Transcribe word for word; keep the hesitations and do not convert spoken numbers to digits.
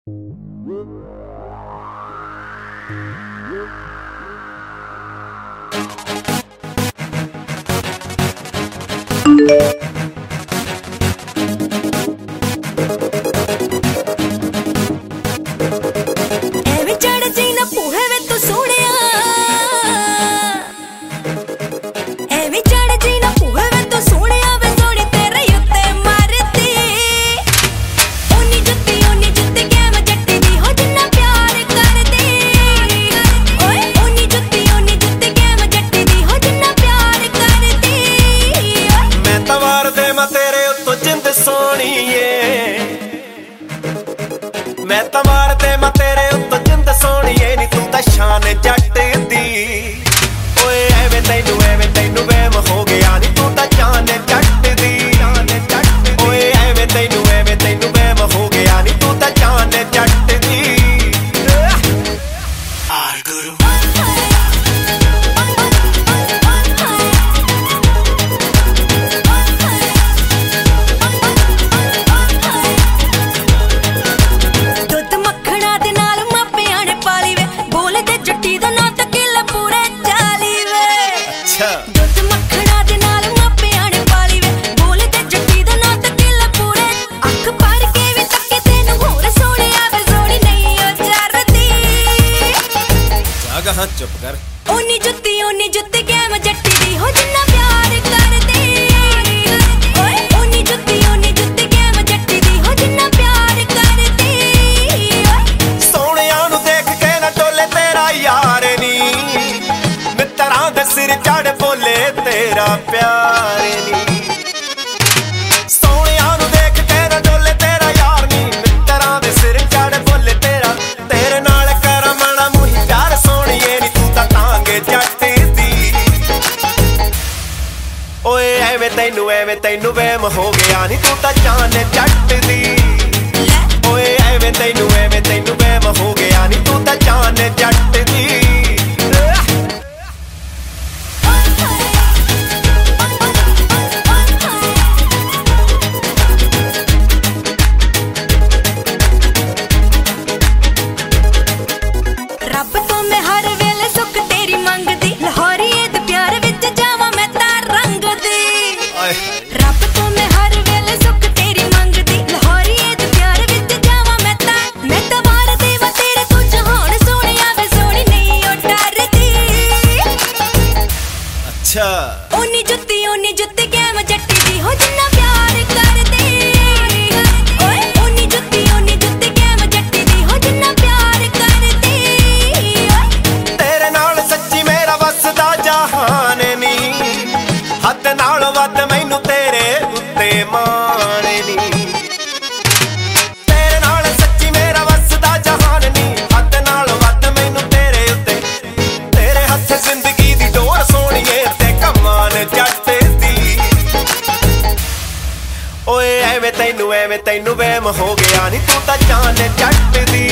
मैं तां मार दे मैं तेरे उत्तों जिंद सोहणीए नी तू तां शान जट दी ओए एवें तैनू एवें तैनू वहम हो गया नी तू तां जान जट दी ओए एवें तैनू एवें तैनू वहम हो गया नी तू तां जान जट दी आर गुरु हाँ चुप कर ओनी जुत्ती ओनी जुत्ती गैम जट्टी दी हो जिन्ना प्यार करदी ओए ओनी जुत्ती ओनी जुत्ती गैम जट्टी दी हो जिन्ना प्यार करदी सोहणिया नू देख के ना टोले तेरा यार नी मित्तरां दे सिर चढ़ बोले तेरा प्यार नी सोहणिया नू देख के ना टोले तेरा यार नी मित्तरां दे सिर चढ़ बोले तेरा तेरे नाल करा मना मुही प्यार सोहणिए नी तू तां टांगे जट दी ओए एवें तैनू एवें तैनू वहम हो गया नी तू तां जान जट दी ओए एवें तैनू एवें तैनू वहम हो गया नी तू तां जान जट दी रब तो मैं हर वेले सुख तेरी मंगदी लाहौरीए दे प्यार विच जावां मैं तां रंग दी रब तो मैं हर वेले सुख तेरी मंगदी लाहौरीए दे प्यार विच जावां मैं तां मैं तां वार देवा तेरे तू जहान सोहणिया वे सोहणी नहीं ओ डरदी अच्छा ओनी जुत्ती ओनी जुत्ती गैम जट्टी दी हो जिन्ना प्यार करदी ओए ओनी जुत्ती ओनी जुत्ती गैम जट्टी दी हो जिन्ना प्यार करदी तेरे नाल सच्ची मेरा वसदा जहान नी हद नाल वध मैनू तेरे उत्ते मान नी तेरे नाल सच्ची मेरा वसदा जहान नी हद नाल वध मैनू तेरे उत्ते तेरे हत्थ जिंदगी दी डोर सोहणीए ते कमान जट दी ओए एवें तैनू एवें तैनू वहम हो गया नी तू तां जान जट दी